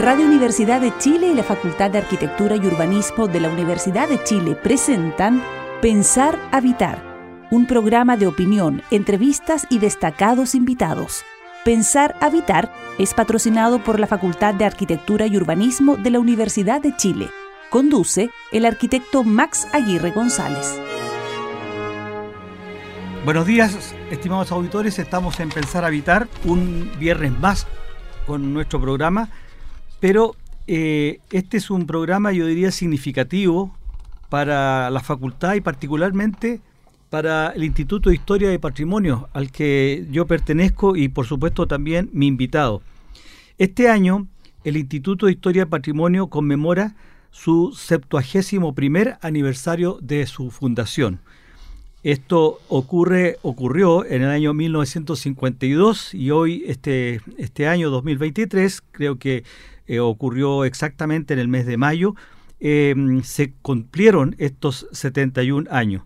Radio Universidad de Chile y la Facultad de Arquitectura y Urbanismo de la Universidad de Chile presentan Pensar Habitar, un programa de opinión, entrevistas y destacados invitados. Pensar Habitar es patrocinado por la Facultad de Arquitectura y Urbanismo de la Universidad de Chile. Conduce el arquitecto Max Aguirre González. Buenos días, estimados auditores. Estamos en Pensar Habitar, un viernes más con nuestro programa, pero este es un programa, yo diría, significativo para la facultad y particularmente para el Instituto de Historia y Patrimonio, al que yo pertenezco y por supuesto también mi invitado. Este año el Instituto de Historia y Patrimonio conmemora su 71º aniversario de su fundación. Esto ocurrió en el año 1952 y hoy, este año 2023, creo que ocurrió exactamente en el mes de mayo, se cumplieron estos 71 años.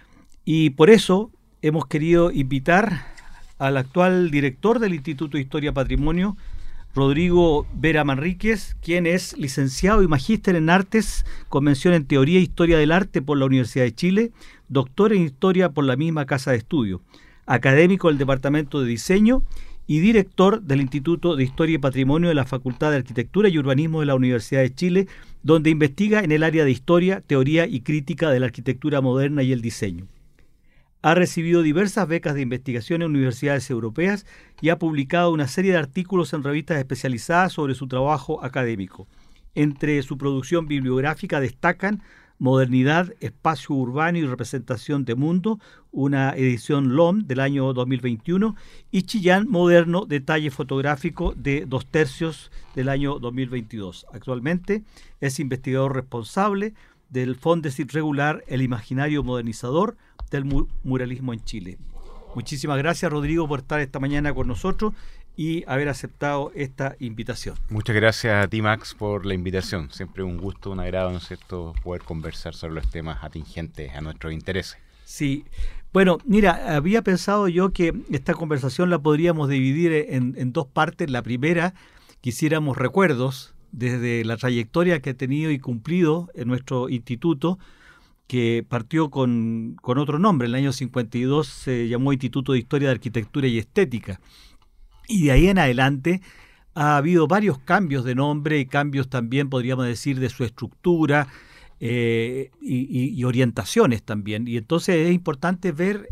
Y por eso hemos querido invitar al actual director del Instituto de Historia y Patrimonio, Rodrigo Vera Manríquez, quien es licenciado y magíster en Artes, con mención en Teoría e Historia del Arte por la Universidad de Chile, doctor en Historia por la misma Casa de Estudio, académico del Departamento de Diseño y director del Instituto de Historia y Patrimonio de la Facultad de Arquitectura y Urbanismo de la Universidad de Chile, donde investiga en el área de Historia, Teoría y Crítica de la Arquitectura Moderna y el Diseño. Ha recibido diversas becas de investigación en universidades europeas y ha publicado una serie de artículos en revistas especializadas sobre su trabajo académico. Entre su producción bibliográfica destacan Modernidad, Espacio Urbano y Representación de Mundo, una edición LOM del año 2021, y Chillán Moderno, detalle fotográfico de 2/3 del año 2022. Actualmente es investigador responsable del Fondesit regular El Imaginario Modernizador del Muralismo en Chile. Muchísimas gracias, Rodrigo, por estar esta mañana con nosotros y haber aceptado esta invitación. Muchas gracias a ti, Max, por la invitación. Siempre un gusto, un agrado, ¿no es cierto?, poder conversar sobre los temas atingentes a nuestros intereses. Sí, bueno, mira, había pensado yo que esta conversación la podríamos dividir en dos partes. La primera, quisiéramos recuerdos desde la trayectoria que ha tenido y cumplido en nuestro instituto, que partió con otro nombre. En el año 52 se llamó Instituto de Historia de Arquitectura y Estética. Y de ahí en adelante ha habido varios cambios de nombre y cambios también, podríamos decir, de su estructura y orientaciones también. Y entonces es importante ver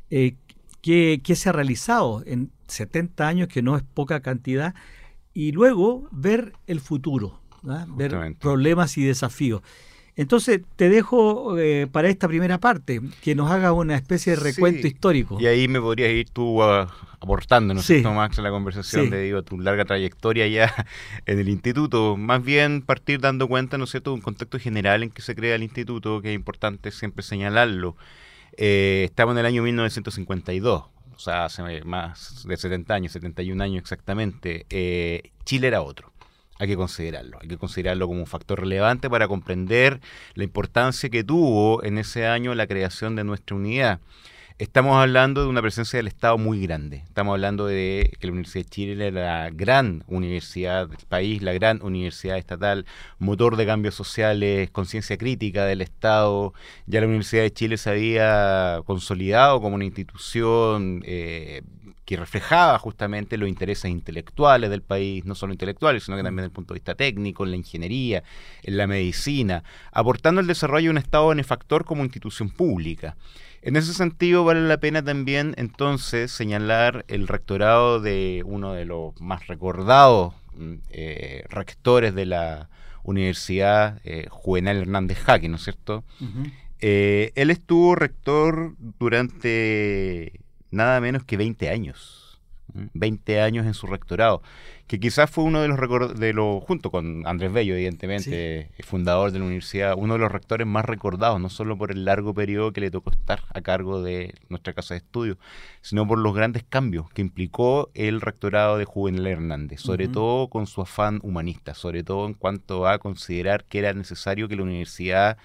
qué se ha realizado en 70 años, que no es poca cantidad, y luego ver el futuro, ¿no? Ver problemas y desafíos. Entonces te dejo para esta primera parte, que nos haga una especie de recuento histórico. Y ahí me podrías ir tú aportando, ¿no es cierto, Max, a la conversación debido a tu larga trayectoria ya en el instituto. Más bien partir dando cuenta, ¿no es cierto?, de un contexto general en que se crea el instituto, que es importante siempre señalarlo. Estamos en el año 1952, o sea, hace más de 70 años, 71 años exactamente. Chile era otro. Hay que considerarlo como un factor relevante para comprender la importancia que tuvo en ese año la creación de nuestra unidad. Estamos hablando de una presencia del Estado muy grande. Estamos hablando de que la Universidad de Chile era la gran universidad del país, la gran universidad estatal, motor de cambios sociales, conciencia crítica del Estado. Ya la Universidad de Chile se había consolidado como una institución que reflejaba justamente los intereses intelectuales del país, no solo intelectuales, sino que también desde el punto de vista técnico, en la ingeniería, en la medicina, aportando el desarrollo de un Estado benefactor como institución pública. En ese sentido, vale la pena también entonces señalar el rectorado de uno de los más recordados rectores de la universidad, Juvenal Hernández Jaque, ¿no es cierto? Uh-huh. Él estuvo rector durante nada menos que 20 años. 20 años en su rectorado, que quizás fue uno de los junto con Andrés Bello, evidentemente, fundador de la universidad, uno de los rectores más recordados, no solo por el largo periodo que le tocó estar a cargo de nuestra casa de estudio, sino por los grandes cambios que implicó el rectorado de Juvenal Hernández, sobre todo con su afán humanista, sobre todo en cuanto a considerar que era necesario que la universidad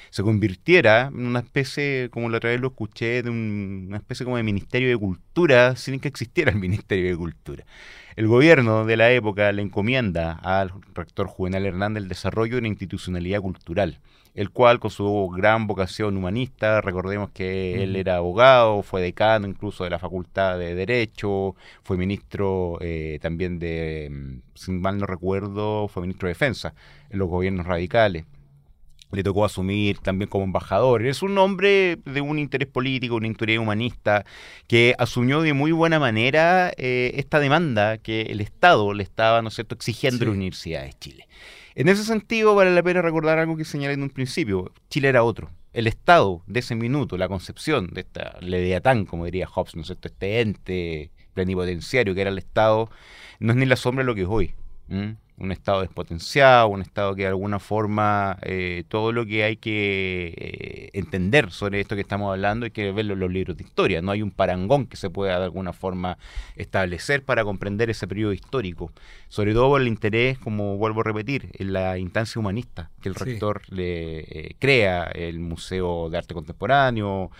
se convirtiera en una especie, como la otra vez lo escuché, de una especie como de Ministerio de Cultura, sin que existiera el Ministerio de Cultura. El gobierno de la época le encomienda al rector Juvenal Hernández el desarrollo de una institucionalidad cultural, el cual, con su gran vocación humanista, recordemos que él era abogado, fue decano incluso de la Facultad de Derecho, fue ministro también de, si mal no recuerdo, fue ministro de Defensa en los gobiernos radicales. Le tocó asumir también como embajador. Es un hombre de un interés político, una interés humanista, que asumió de muy buena manera esta demanda que el Estado le estaba, ¿no es cierto?, exigiendo a las universidades de Chile. En ese sentido, vale la pena recordar algo que señalé en un principio. Chile era otro. El Estado de ese minuto, la concepción de esta Leviatán, como diría Hobbes, ¿no es cierto?, este ente plenipotenciario que era el Estado, no es ni la sombra de lo que es hoy. Un Estado despotenciado, un Estado que de alguna forma todo lo que hay que entender sobre esto que estamos hablando hay que verlo en los libros de historia. No hay un parangón que se pueda de alguna forma establecer para comprender ese periodo histórico, sobre todo por el interés, como vuelvo a repetir, en la instancia humanista que el rector le crea, el Museo de Arte Contemporáneo,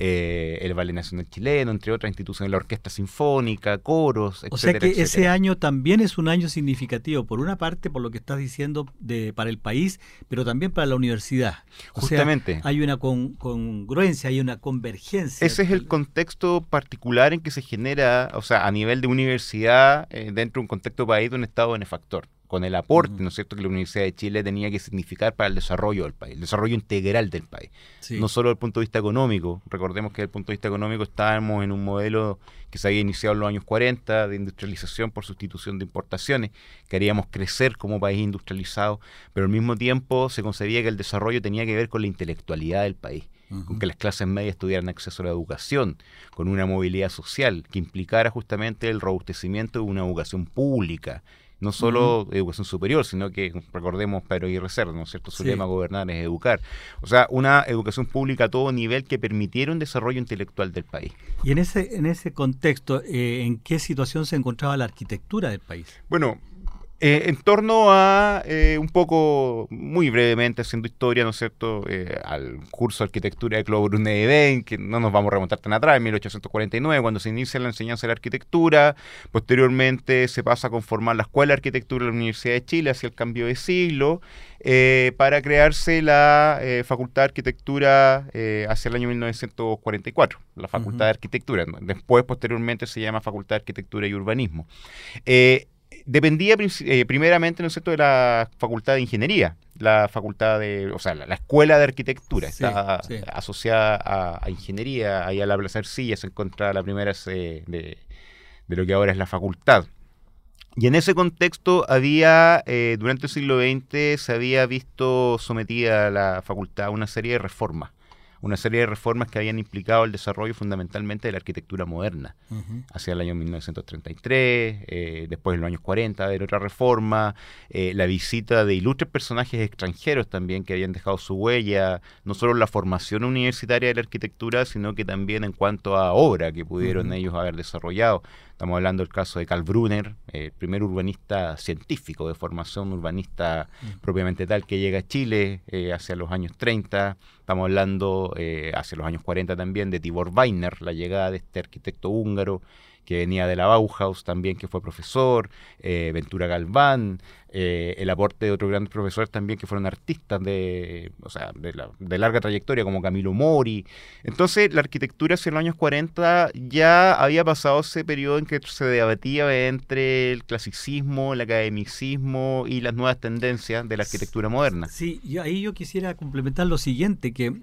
el Ballet Nacional Chileno, entre otras instituciones, la Orquesta Sinfónica, coros, etcétera. O sea que etcétera. Ese año también es un año significativo, por una parte por lo que estás diciendo para el país, pero también para la universidad. Justamente. O sea, hay una congruencia, hay una convergencia. Ese es el contexto particular en que se genera, o sea, a nivel de universidad, dentro de un contexto país de un Estado benefactor, con el aporte, ¿no es cierto?, que la Universidad de Chile tenía que significar para el desarrollo del país, el desarrollo integral del país. Sí. No solo desde el punto de vista económico. Recordemos que desde el punto de vista económico estábamos en un modelo que se había iniciado en los años 40 de industrialización por sustitución de importaciones. Queríamos crecer como país industrializado, pero al mismo tiempo se concebía que el desarrollo tenía que ver con la intelectualidad del país. Con que las clases medias tuvieran acceso a la educación, con una movilidad social que implicara justamente el robustecimiento de una educación pública, no solo educación superior, sino que, recordemos Pedro Aguirre Cerda, ¿no es cierto? Su lema gobernar es educar. O sea, una educación pública a todo nivel que permitiera un desarrollo intelectual del país. Y en ese contexto, ¿en qué situación se encontraba la arquitectura del país? Bueno, en torno a, un poco, muy brevemente, haciendo historia, ¿no es cierto?, al curso de arquitectura de Claude Brunet de Ben, que no nos vamos a remontar tan atrás, en 1849, cuando se inicia la enseñanza de la arquitectura. Posteriormente se pasa a conformar la Escuela de Arquitectura de la Universidad de Chile hacia el cambio de siglo, para crearse la Facultad de Arquitectura hacia el año 1944, la Facultad de Arquitectura. Después, posteriormente, se llama Facultad de Arquitectura y Urbanismo. Dependía primeramente, ¿no es cierto?, de la Facultad de Ingeniería, la Facultad de, o sea, la Escuela de Arquitectura, está asociada a Ingeniería. Ahí a la Plaza Ercilla se encuentra la primera de lo que ahora es la facultad. Y en ese contexto había, durante el siglo XX, se había visto sometida a la facultad a una serie de reformas que habían implicado el desarrollo fundamentalmente de la arquitectura moderna, hacia el año 1933, después en los años 40 haber otra reforma, la visita de ilustres personajes extranjeros también que habían dejado su huella, no solo en la formación universitaria de la arquitectura, sino que también en cuanto a obra que pudieron ellos haber desarrollado. Estamos hablando del caso de Carl Brunner, el primer urbanista científico de formación urbanista propiamente tal que llega a Chile hacia los años 30. Estamos hablando hacia los años 40 también de Tibor Weiner, la llegada de este arquitecto húngaro que venía de la Bauhaus también, que fue profesor, Ventura Galván, el aporte de otros grandes profesores también que fueron artistas de larga trayectoria, como Camilo Mori. Entonces, la arquitectura hacia los años 40 ya había pasado ese periodo en que se debatía entre el clasicismo, el academicismo y las nuevas tendencias de la arquitectura moderna. Sí, ahí yo quisiera complementar lo siguiente, que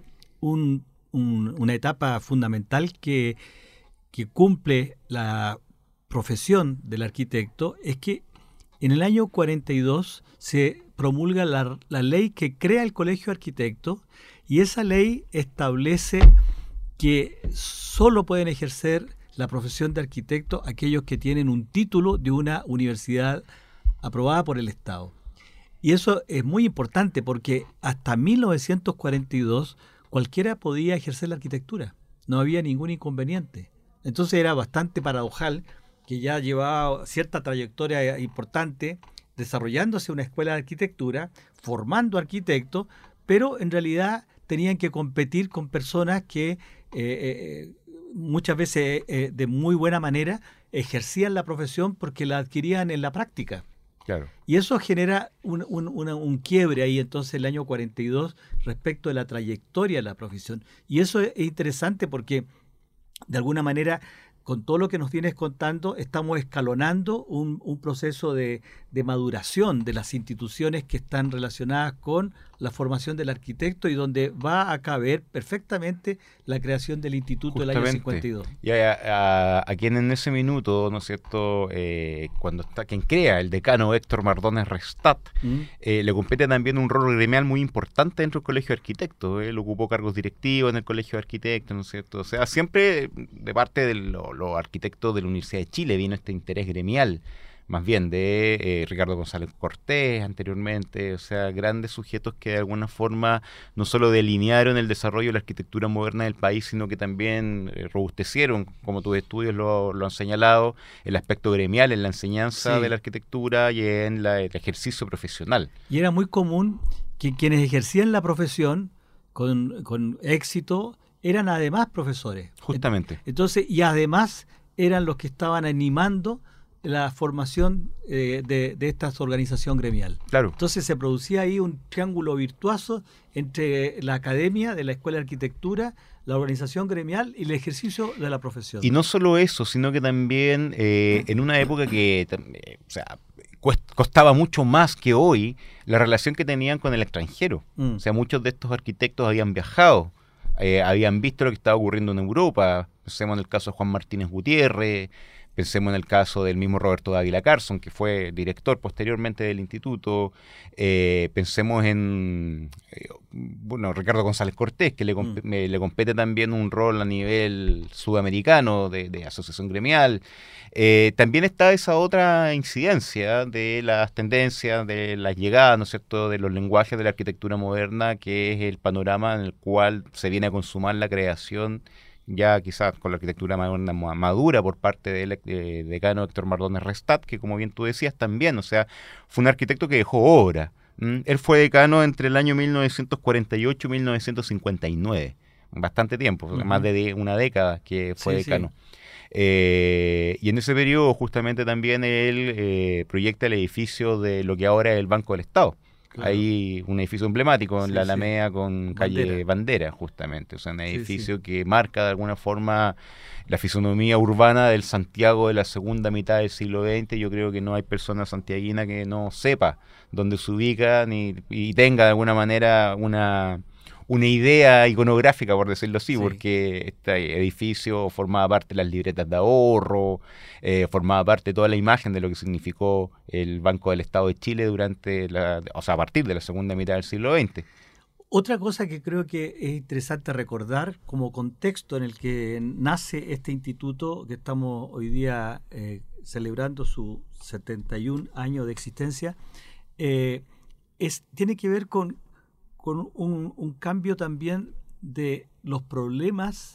una etapa fundamental que cumple la profesión del arquitecto es que en el año 42 se promulga la ley que crea el Colegio de Arquitectos, y esa ley establece que solo pueden ejercer la profesión de arquitecto aquellos que tienen un título de una universidad aprobada por el Estado. Y eso es muy importante porque hasta 1942 cualquiera podía ejercer la arquitectura, no había ningún inconveniente. Entonces era bastante paradojal que ya llevaba cierta trayectoria importante desarrollándose una escuela de arquitectura, formando arquitectos, pero en realidad tenían que competir con personas que muchas veces de muy buena manera ejercían la profesión porque la adquirían en la práctica. Claro. Y eso genera un quiebre ahí entonces el año 42 respecto de la trayectoria de la profesión. Y eso es interesante porque de alguna manera con todo lo que nos vienes contando estamos escalonando un proceso de maduración de las instituciones que están relacionadas con la formación del arquitecto y donde va a caber perfectamente la creación del instituto del año 52. Y a quien en ese minuto, ¿no es cierto?, cuando está quien crea el decano Héctor Mardones Restat, le compete también un rol gremial muy importante dentro del Colegio de Arquitectos. Él ocupó cargos directivos en el Colegio de Arquitectos, ¿no es cierto? O sea, siempre de parte de los arquitectos de la Universidad de Chile vino este interés gremial, más bien de Ricardo González Cortés anteriormente, o sea, grandes sujetos que de alguna forma no solo delinearon el desarrollo de la arquitectura moderna del país, sino que también robustecieron, como tus estudios lo han señalado, el aspecto gremial en la enseñanza de la arquitectura y en el ejercicio profesional. Y era muy común que quienes ejercían la profesión con éxito eran además profesores. Justamente. Entonces, y además eran los que estaban animando la formación de esta organización gremial. Claro. Entonces se producía ahí un triángulo virtuoso entre la academia de la Escuela de Arquitectura, la organización gremial y el ejercicio de la profesión. Y no solo eso, sino que también en una época que costaba mucho más que hoy la relación que tenían con el extranjero. O sea, muchos de estos arquitectos habían viajado, habían visto lo que estaba ocurriendo en Europa. Pensemos en el caso de Juan Martínez Gutiérrez, pensemos en el caso del mismo Roberto Dávila Carson, que fue director posteriormente del instituto. Pensemos en Ricardo González Cortés, que le compete también un rol a nivel sudamericano de asociación gremial. También está esa otra incidencia de las tendencias, de las llegadas, ¿no es cierto?, de los lenguajes de la arquitectura moderna, que es el panorama en el cual se viene a consumar la creación ya quizás con la arquitectura moderna madura por parte del decano Héctor Mardones Restat, que como bien tú decías también, o sea, fue un arquitecto que dejó obra. Él fue decano entre el año 1948 y 1959, bastante tiempo, más de una década que fue decano. Y en ese periodo justamente también él proyecta el edificio de lo que ahora es el Banco del Estado. Claro. Hay un edificio emblemático en la Alameda con calle Bandera, justamente. O sea, un edificio que marca de alguna forma la fisonomía urbana del Santiago de la segunda mitad del siglo XX. Yo creo que no hay persona santiaguina que no sepa dónde se ubica y tenga de alguna manera una idea iconográfica, por decirlo así, porque este edificio formaba parte de las libretas de ahorro, formaba parte de toda la imagen de lo que significó el Banco del Estado de Chile a partir de la segunda mitad del siglo XX. Otra cosa que creo que es interesante recordar como contexto en el que nace este instituto, que estamos hoy día celebrando su 71 años de existencia, tiene que ver con un cambio también de los problemas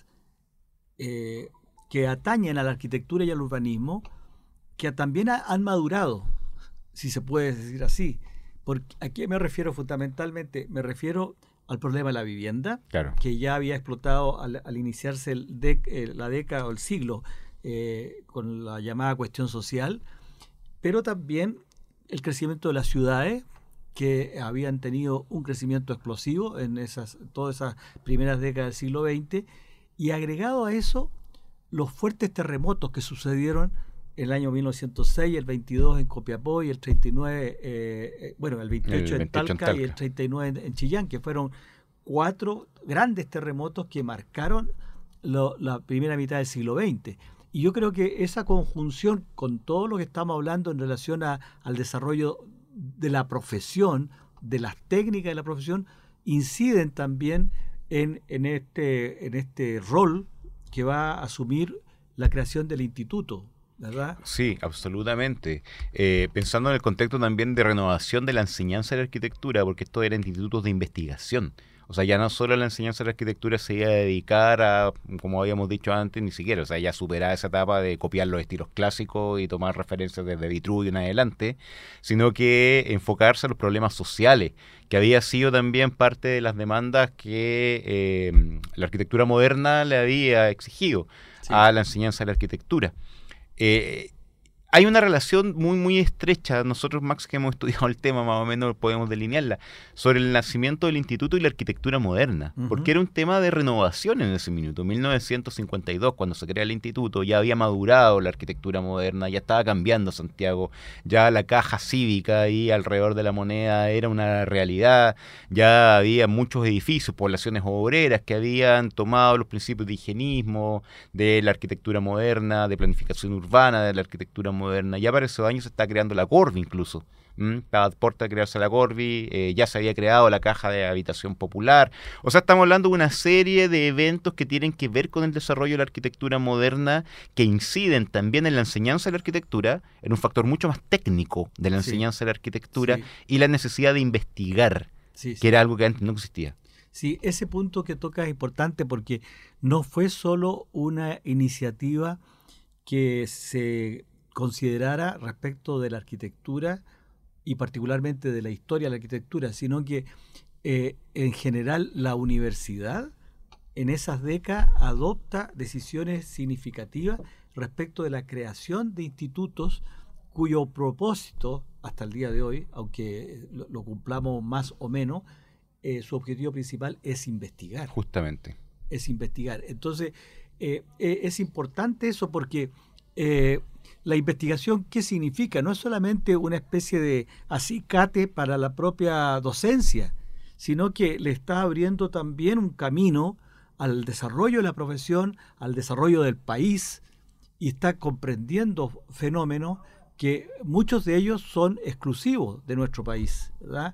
que atañen a la arquitectura y al urbanismo, que también han madurado, si se puede decir así. ¿A qué me refiero fundamentalmente? Me refiero al problema de la vivienda, claro, que ya había explotado al iniciarse la década o el siglo con la llamada cuestión social, pero también el crecimiento de las ciudades, que habían tenido un crecimiento explosivo en todas esas primeras décadas del siglo XX, y agregado a eso los fuertes terremotos que sucedieron el año 1906, el 22 en Copiapó y el 39, el 28 en Talca y el 39 en Chillán, que fueron 4 grandes terremotos que marcaron la primera mitad del siglo XX. Y yo creo que esa conjunción con todo lo que estamos hablando en relación al desarrollo de la profesión, de las técnicas de la profesión, inciden también en este rol que va a asumir la creación del instituto, ¿verdad? Sí, absolutamente. Pensando en el contexto también de renovación de la enseñanza de la arquitectura, porque estos eran institutos de investigación. O sea, ya no solo la enseñanza de la arquitectura se iba a dedicar a, como habíamos dicho antes, ni siquiera, o sea, ya superar esa etapa de copiar los estilos clásicos y tomar referencias desde Vitruvio en adelante, sino que enfocarse en los problemas sociales, que había sido también parte de las demandas que la arquitectura moderna le había exigido a la enseñanza de la arquitectura. Hay una relación muy, muy estrecha, nosotros, Max, que hemos estudiado el tema, más o menos podemos delinearla, sobre el nacimiento del instituto y la arquitectura moderna, porque era un tema de renovación en ese minuto. 1952, cuando se crea el instituto, ya había madurado la arquitectura moderna, ya estaba cambiando Santiago, ya la caja cívica ahí alrededor de la Moneda era una realidad, ya había muchos edificios, poblaciones obreras que habían tomado los principios de higienismo, de la arquitectura moderna, de planificación urbana, de la arquitectura moderna. Ya para esos años se está creando la Corvi incluso. Estaba a puerta de crearse la Corvi, ya se había creado la caja de habitación popular. O sea, estamos hablando de una serie de eventos que tienen que ver con el desarrollo de la arquitectura moderna, que inciden también en la enseñanza de la arquitectura, en un factor mucho más técnico de la enseñanza de la arquitectura, y la necesidad de investigar, que era algo que antes no existía. Sí, ese punto que toca es importante porque no fue solo una iniciativa que se considerara respecto de la arquitectura y particularmente de la historia de la arquitectura, sino que en general la universidad en esas décadas adopta decisiones significativas respecto de la creación de institutos cuyo propósito, hasta el día de hoy, aunque lo cumplamos más o menos, su objetivo principal es investigar. Justamente. Es investigar. Entonces, es importante eso porque la investigación, ¿qué significa? No es solamente una especie de acicate para la propia docencia, sino que le está abriendo también un camino al desarrollo de la profesión, al desarrollo del país, y está comprendiendo fenómenos que muchos de ellos son exclusivos de nuestro país, ¿verdad?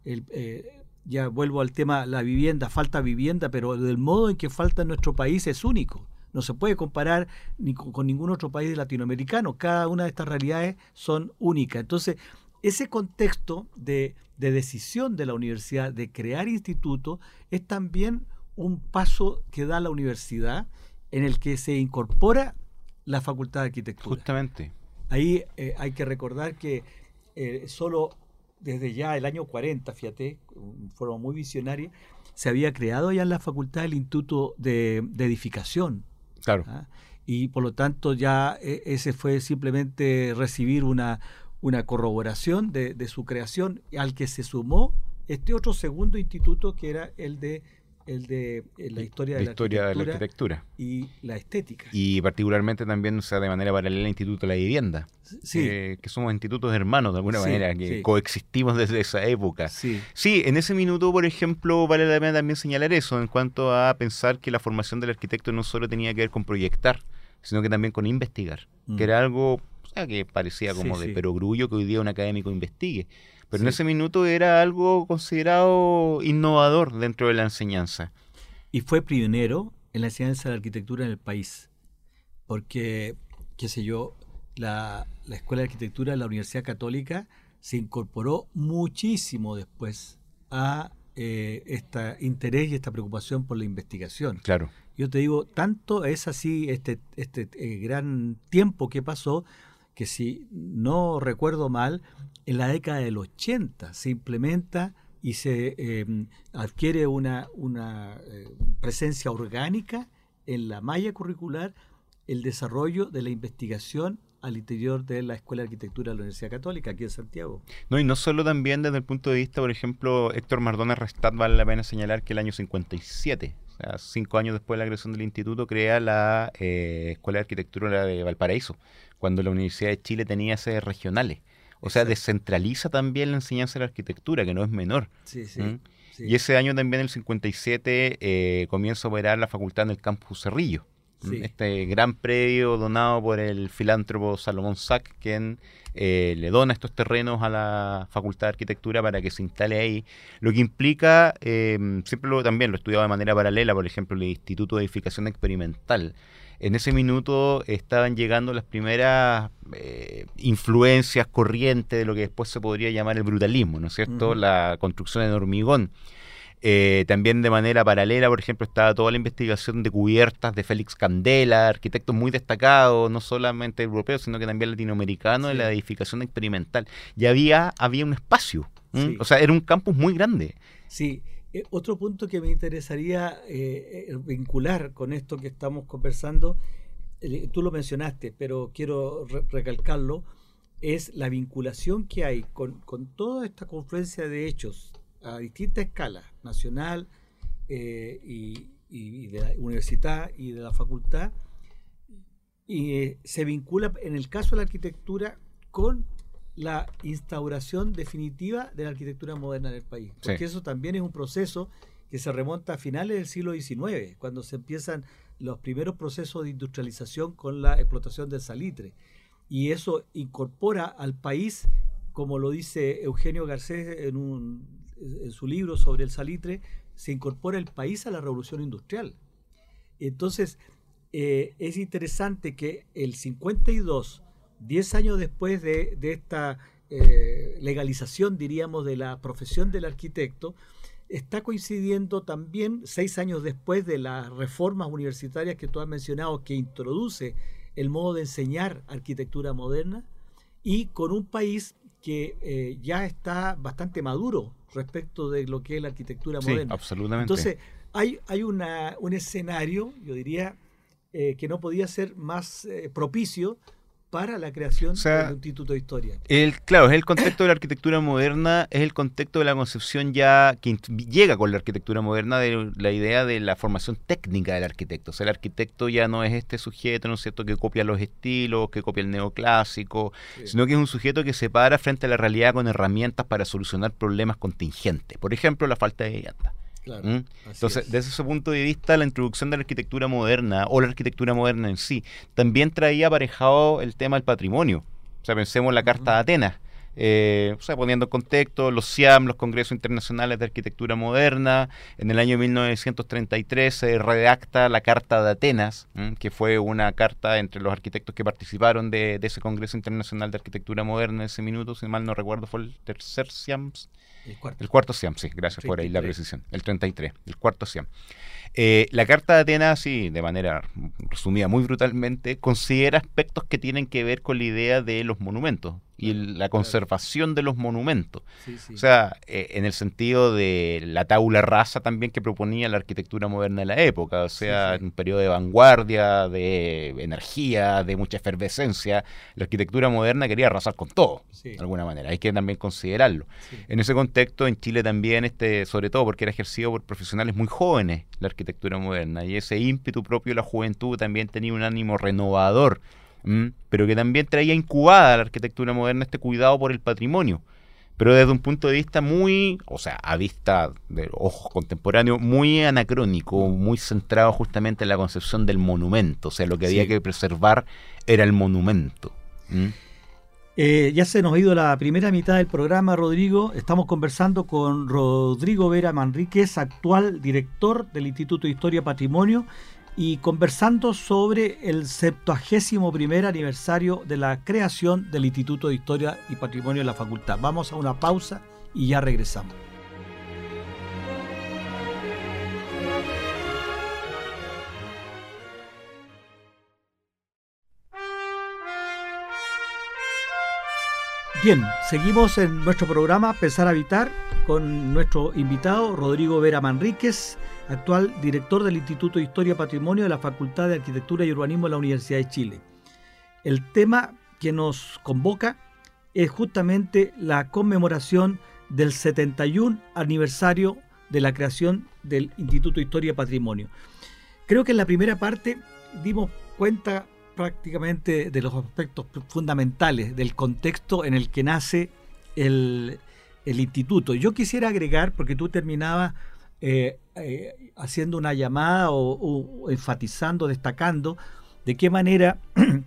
Ya vuelvo al tema, la vivienda, falta vivienda, pero del modo en que falta en nuestro país es único. No se puede comparar ni con ningún otro país latinoamericano. Cada una de estas realidades son únicas. Entonces, ese contexto de decisión de la universidad de crear institutos es también un paso que da la universidad en el que se incorpora la Facultad de Arquitectura. Justamente. Ahí hay que recordar que solo desde ya el año 40, fíjate, de forma muy visionaria, se había creado ya en la facultad el Instituto de Edificación. Claro. Y por lo tanto ya ese fue simplemente recibir una corroboración de su creación, al que se sumó este otro segundo instituto que era el de la historia de la arquitectura y la estética. Y particularmente también, o sea, de manera paralela el Instituto de la Vivienda, que somos institutos hermanos de alguna manera, que coexistimos desde esa época. Sí, en ese minuto, por ejemplo, vale la pena también señalar eso, en cuanto a pensar que la formación del arquitecto no solo tenía que ver con proyectar, sino que también con investigar, que era algo, o sea, que parecía como de perogrullo que hoy día un académico investigue. Pero en ese minuto era algo considerado innovador dentro de la enseñanza. Y fue pionero en la enseñanza de la arquitectura en el país. Porque, qué sé yo, la Escuela de Arquitectura de la Universidad Católica se incorporó muchísimo después a este interés y esta preocupación por la investigación. Claro. Yo te digo, tanto es así este gran tiempo que pasó, que si no recuerdo mal, en la década del 80 se implementa y se adquiere una presencia orgánica en la malla curricular el desarrollo de la investigación al interior de la Escuela de Arquitectura de la Universidad Católica, aquí en Santiago. No, y no solo también desde el punto de vista, por ejemplo, Héctor Mardona Restat, vale la pena señalar que el año 57, o sea, 5 años después de la creación del instituto, crea la Escuela de Arquitectura de Valparaíso, cuando la Universidad de Chile tenía sedes regionales. O sea, descentraliza también la enseñanza de la arquitectura, que no es menor. Sí. Y ese año también, el 57, comienza a operar la facultad en el campus Cerrillo. Este gran predio donado por el filántropo Salomón Sack, quien le dona estos terrenos a la Facultad de Arquitectura para que se instale ahí. Lo que implica, siempre también lo he estudiado de manera paralela, por ejemplo, el Instituto de Edificación Experimental. En ese minuto estaban llegando las primeras influencias, corrientes de lo que después se podría llamar el brutalismo, ¿no es cierto? La construcción en hormigón. También de manera paralela, por ejemplo, estaba toda la investigación de cubiertas de Félix Candela, arquitectos muy destacados, no solamente europeos, sino que también latinoamericanos, en la edificación experimental. Y había un espacio, o sea, era un campus muy grande. Sí, otro punto que me interesaría vincular con esto que estamos conversando, tú lo mencionaste, pero quiero recalcarlo, es la vinculación que hay con toda esta confluencia de hechos a distintas escalas, nacional y de la universidad y de la facultad, y se vincula en el caso de la arquitectura con la instauración definitiva de la arquitectura moderna en el país, porque eso también es un proceso que se remonta a finales del siglo XIX, cuando se empiezan los primeros procesos de industrialización con la explotación del salitre, y eso incorpora al país, como lo dice Eugenio Garcés en su libro sobre el salitre, se incorpora el país a la revolución industrial. Entonces, es interesante que el 52, 10 años después de esta legalización, diríamos, de la profesión del arquitecto, está coincidiendo también 6 años después de las reformas universitarias que tú has mencionado, que introduce el modo de enseñar arquitectura moderna, y con un país que ya está bastante maduro respecto de lo que es la arquitectura moderna. Absolutamente. Entonces, hay un escenario, yo diría, que no podía ser más propicio para la creación del Instituto de Historia. Claro, es el contexto de la arquitectura moderna, es el contexto de la concepción ya que llega con la arquitectura moderna de la idea de la formación técnica del arquitecto. O sea, el arquitecto ya no es este sujeto, ¿no es cierto?, que copia los estilos, que copia el neoclásico, sino que es un sujeto que se para frente a la realidad con herramientas para solucionar problemas contingentes. Por ejemplo, la falta de vivienda. Claro, Entonces, desde ese punto de vista, la introducción de la arquitectura moderna, o la arquitectura moderna en sí, también traía aparejado el tema del patrimonio. O sea, pensemos en la Carta de Atenas, o sea, poniendo en contexto los CIAM, los Congresos Internacionales de Arquitectura Moderna. En el año 1933 se redacta la Carta de Atenas, que fue una carta entre los arquitectos que participaron de ese Congreso Internacional de Arquitectura Moderna en ese minuto, si mal no recuerdo, fue el tercer CIAM. El cuarto CIAM, sí, gracias 33. Por ahí la precisión. El 33, el cuarto CIAM. La Carta de Atenas, sí, de manera resumida, muy brutalmente, considera aspectos que tienen que ver con la idea de los monumentos y la conservación de los monumentos. O sea, en el sentido de la tabula rasa también que proponía la arquitectura moderna de la época, o sea, en un periodo de vanguardia, de energía, de mucha efervescencia, la arquitectura moderna quería arrasar con todo, de alguna manera, hay que también considerarlo. En ese contexto, en Chile también, sobre todo porque era ejercido por profesionales muy jóvenes, la arquitectura moderna, y ese ímpetu propio de la juventud también tenía un ánimo renovador, pero que también traía incubada la arquitectura moderna este cuidado por el patrimonio, pero desde un punto de vista muy, o sea, a vista de ojos contemporáneos, muy anacrónico, muy centrado justamente en la concepción del monumento, o sea, lo que había que preservar era el monumento. Ya se nos ha ido la primera mitad del programa, Rodrigo. Estamos conversando con Rodrigo Vera Manríquez, actual director del Instituto de Historia y Patrimonio, y conversando sobre el 71º aniversario de la creación del Instituto de Historia y Patrimonio de la Facultad. Vamos a una pausa y ya regresamos. Bien, seguimos en nuestro programa Pensar Habitar con nuestro invitado Rodrigo Vera Manríquez, actual director del Instituto de Historia y Patrimonio de la Facultad de Arquitectura y Urbanismo de la Universidad de Chile. El tema que nos convoca es justamente la conmemoración del 71 aniversario de la creación del Instituto de Historia y Patrimonio. Creo que en la primera parte dimos cuenta prácticamente de los aspectos fundamentales del contexto en el que nace el instituto. Yo quisiera agregar, porque tú terminabas haciendo una llamada o enfatizando, destacando de qué manera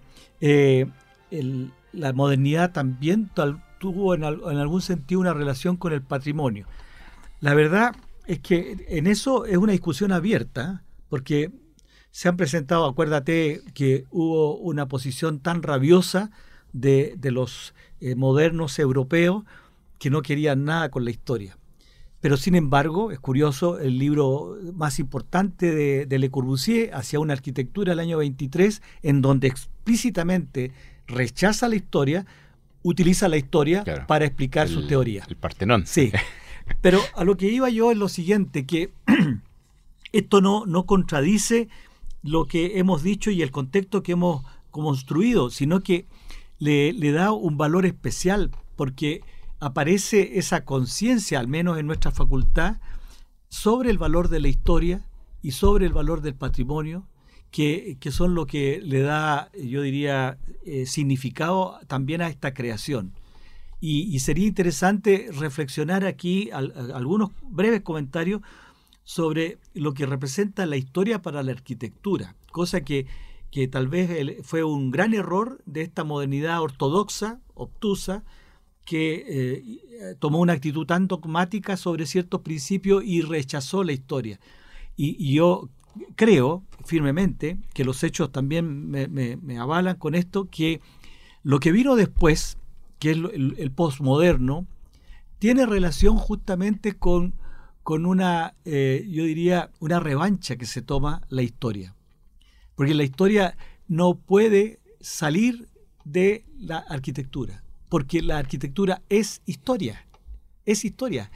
la modernidad también tuvo en algún sentido una relación con el patrimonio. La verdad es que en eso es una discusión abierta, porque se han presentado, acuérdate que hubo una posición tan rabiosa de los modernos europeos que no querían nada con la historia. Pero sin embargo, es curioso, el libro más importante de Le Corbusier, Hacia una arquitectura, del año 23, en donde explícitamente rechaza la historia, utiliza la historia para explicar su teoría. El Partenón. Sí, pero a lo que iba yo es lo siguiente, que esto no contradice lo que hemos dicho y el contexto que hemos construido, sino que le da un valor especial, porque aparece esa conciencia, al menos en nuestra facultad, sobre el valor de la historia y sobre el valor del patrimonio, que son lo que le da, yo diría, significado también a esta creación. Y sería interesante reflexionar aquí algunos breves comentarios sobre lo que representa la historia para la arquitectura, cosa que tal vez fue un gran error de esta modernidad ortodoxa, obtusa, que tomó una actitud tan dogmática sobre ciertos principios y rechazó la historia. Y yo creo firmemente que los hechos también me avalan con esto, que lo que vino después, que es el postmoderno, tiene relación justamente con una, yo diría, una revancha que se toma la historia. Porque la historia no puede salir de la arquitectura, porque la arquitectura es historia. Es historia.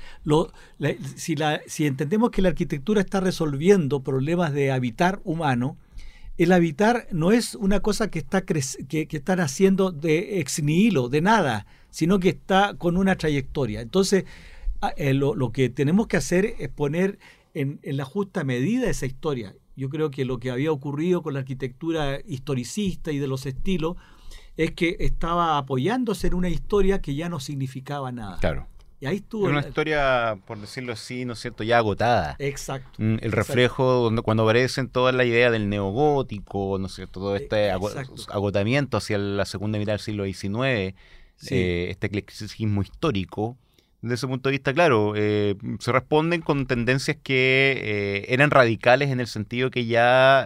Si entendemos que la arquitectura está resolviendo problemas de habitar humano, el habitar no es una cosa que están haciendo de ex nihilo, de nada, sino que está con una trayectoria. Entonces, lo que tenemos que hacer es poner en la justa medida esa historia. Yo creo que lo que había ocurrido con la arquitectura historicista y de los estilos es que estaba apoyándose en una historia que ya no significaba nada. Claro. Y ahí estuvo una historia, por decirlo así, ¿no es cierto?, ya agotada. Exacto. El reflejo, cuando aparecen toda la idea del neogótico, ¿no es cierto?, todo este agotamiento hacia la segunda mitad del siglo XIX, este eclecticismo histórico. Desde ese punto de vista, claro, se responden con tendencias que eran radicales en el sentido que ya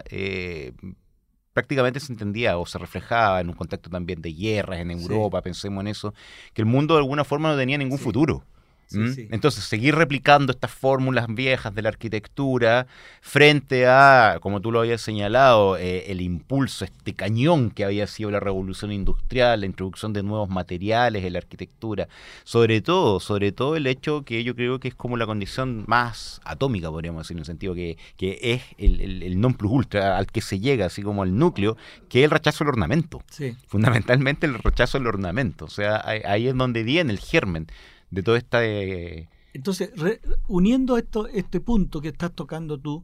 prácticamente se entendía o se reflejaba en un contexto también de guerras en Europa, pensemos en eso, que el mundo de alguna forma no tenía ningún futuro. Entonces, seguir replicando estas fórmulas viejas de la arquitectura frente a, como tú lo habías señalado, el impulso, este cañón que había sido la revolución industrial, la introducción de nuevos materiales en la arquitectura, sobre todo el hecho que yo creo que es como la condición más atómica, podríamos decir, en el sentido que es el non plus ultra al que se llega, así como el núcleo, que es el rechazo al ornamento. Fundamentalmente el rechazo al ornamento. O sea, ahí es donde viene el germen de todo esta... Entonces, uniendo este punto que estás tocando tú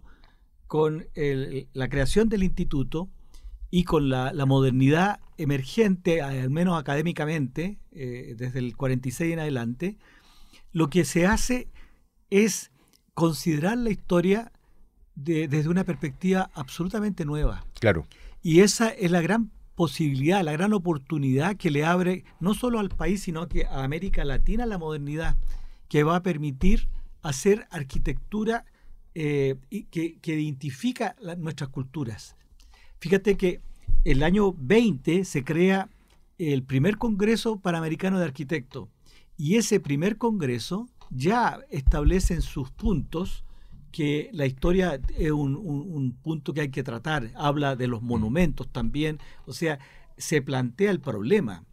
con la creación del instituto y con la modernidad emergente, al menos académicamente, desde el 46 en adelante, lo que se hace es considerar la historia desde una perspectiva absolutamente nueva. Claro. Y esa es la gran posibilidad, la gran oportunidad que le abre no solo al país, sino que a América Latina la modernidad, que va a permitir hacer arquitectura que identifica nuestras culturas. Fíjate que el año 20 se crea el primer Congreso Panamericano de Arquitectos, y ese primer Congreso ya establece en sus puntos que la historia es un punto que hay que tratar. Habla de los monumentos también, o sea, se plantea el problema.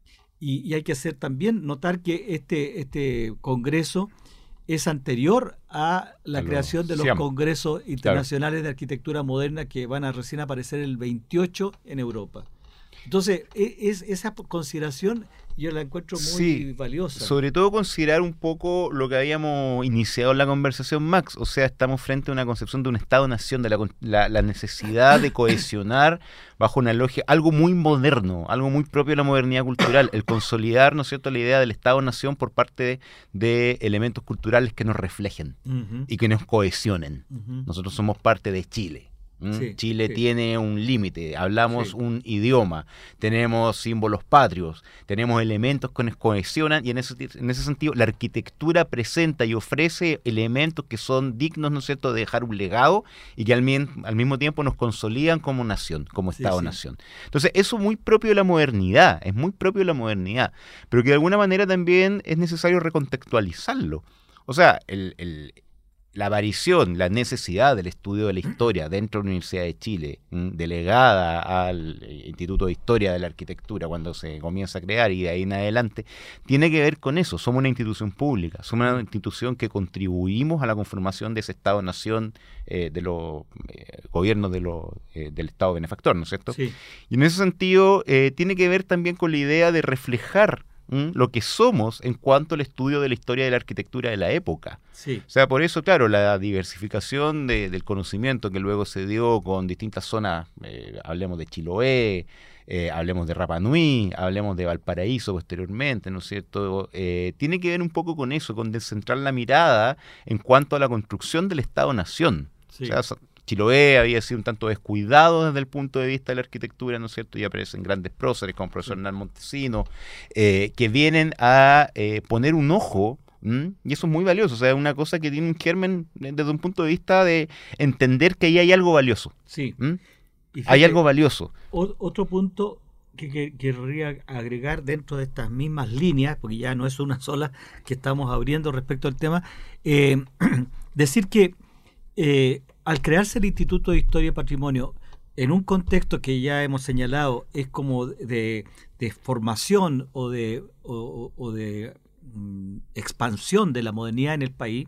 Y hay que hacer también notar que este congreso es anterior a la creación de los congresos internacionales de arquitectura moderna que van a recién aparecer el 28 en Europa. Entonces, esa consideración yo la encuentro muy valiosa. Sobre todo considerar un poco lo que habíamos iniciado en la conversación, Max. O sea, estamos frente a una concepción de un Estado-nación, de la necesidad de cohesionar bajo una lógica, algo muy moderno, algo muy propio de la modernidad cultural, el consolidar, ¿no es cierto?, la idea del Estado-nación por parte de elementos culturales que nos reflejen y que nos cohesionen. Nosotros somos parte de Chile. Chile tiene un límite, hablamos un idioma, tenemos símbolos patrios, tenemos elementos que nos cohesionan, y en ese sentido la arquitectura presenta y ofrece elementos que son dignos, ¿no es cierto?, de dejar un legado y que al mismo tiempo nos consolidan como nación, como Estado-nación. Entonces eso es muy propio de la modernidad, pero que de alguna manera también es necesario recontextualizarlo. O sea, la aparición, la necesidad del estudio de la historia dentro de la Universidad de Chile, delegada al Instituto de Historia de la Arquitectura cuando se comienza a crear y de ahí en adelante, tiene que ver con eso. Somos una institución pública, somos una institución que contribuimos a la conformación de ese Estado-Nación, de los gobiernos del Estado benefactor, ¿no es cierto? Sí. Y en ese sentido tiene que ver también con la idea de reflejar lo que somos en cuanto al estudio de la historia de la arquitectura de la época. Sí. O sea, por eso, claro, la diversificación del conocimiento que luego se dio con distintas zonas, hablemos de Chiloé, hablemos de Rapa Nui, hablemos de Valparaíso posteriormente, ¿no es cierto? Tiene que ver un poco con eso, con descentrar la mirada en cuanto a la construcción del Estado-Nación. Sí. O sea, Chiloé había sido un tanto descuidado desde el punto de vista de la arquitectura, ¿no es cierto? Y aparecen grandes próceres como el profesor Hernán Montesino, que vienen a poner un ojo, y eso es muy valioso. O sea, es una cosa que tiene un germen desde un punto de vista de entender que ahí hay algo valioso. Sí. Hay algo valioso. Otro punto que querría agregar dentro de estas mismas líneas, porque ya no es una sola que estamos abriendo respecto al tema, decir que al crearse el Instituto de Historia y Patrimonio en un contexto que ya hemos señalado es como de formación o de expansión de la modernidad en el país,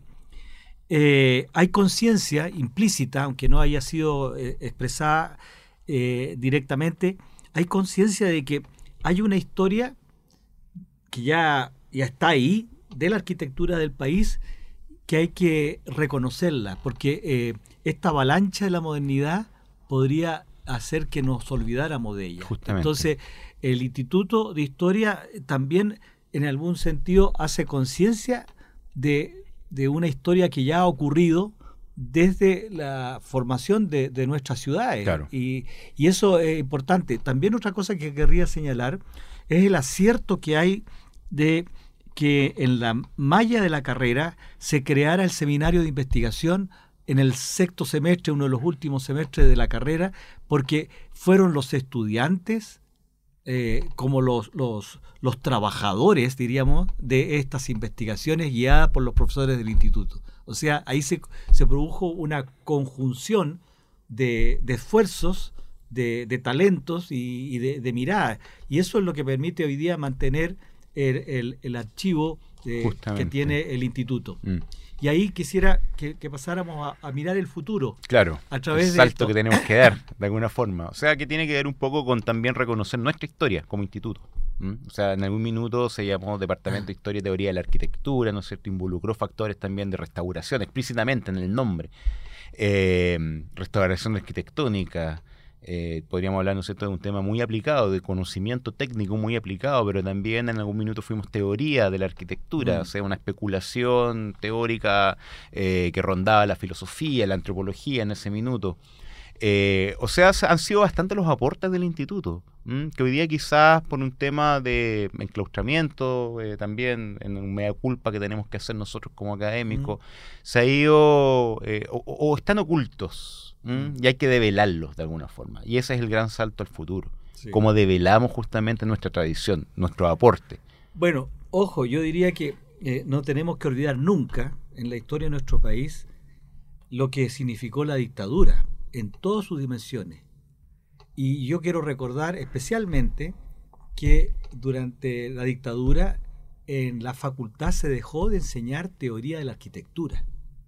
hay conciencia implícita, aunque no haya sido expresada directamente, hay conciencia de que hay una historia que ya está ahí de la arquitectura del país, que hay que reconocerla, porque esta avalancha de la modernidad podría hacer que nos olvidáramos de ella. Justamente. Entonces, el Instituto de Historia también, en algún sentido, hace conciencia de una historia que ya ha ocurrido desde la formación de nuestras ciudades. Claro. Y eso es importante. También otra cosa que querría señalar es el acierto que hay de que en la malla de la carrera se creara el seminario de investigación en el sexto semestre, uno de los últimos semestres de la carrera, porque fueron los estudiantes como los trabajadores, diríamos, de estas investigaciones guiadas por los profesores del instituto. O sea, ahí se produjo una conjunción de esfuerzos, de talentos y de miradas. Y eso es lo que permite hoy día mantener el archivo que tiene el instituto. Y ahí quisiera que pasáramos a mirar el futuro. Claro, a través el salto que tenemos que dar, de alguna forma. O sea, que tiene que ver un poco con también reconocer nuestra historia como instituto. O sea, en algún minuto se llamó Departamento de Historia y Teoría de la Arquitectura, ¿no es cierto? Involucró factores también de restauración, explícitamente en el nombre. Restauración arquitectónica. Podríamos hablar, ¿no es cierto?, de un tema muy aplicado, de conocimiento técnico muy aplicado, pero también en algún minuto fuimos teoría de la arquitectura, o sea, una especulación teórica que rondaba la filosofía, la antropología en ese minuto. O sea, han sido bastante los aportes del instituto, que hoy día quizás por un tema de enclaustramiento, también en un mea culpa que tenemos que hacer nosotros como académicos, se ha ido, o están ocultos. Y hay que develarlos de alguna forma. Y ese es el gran salto al futuro. Sí. Cómo develamos justamente nuestra tradición, nuestro aporte. Bueno, ojo, yo diría que no tenemos que olvidar nunca en la historia de nuestro país lo que significó la dictadura en todas sus dimensiones. Y yo quiero recordar especialmente que durante la dictadura en la facultad se dejó de enseñar teoría de la arquitectura.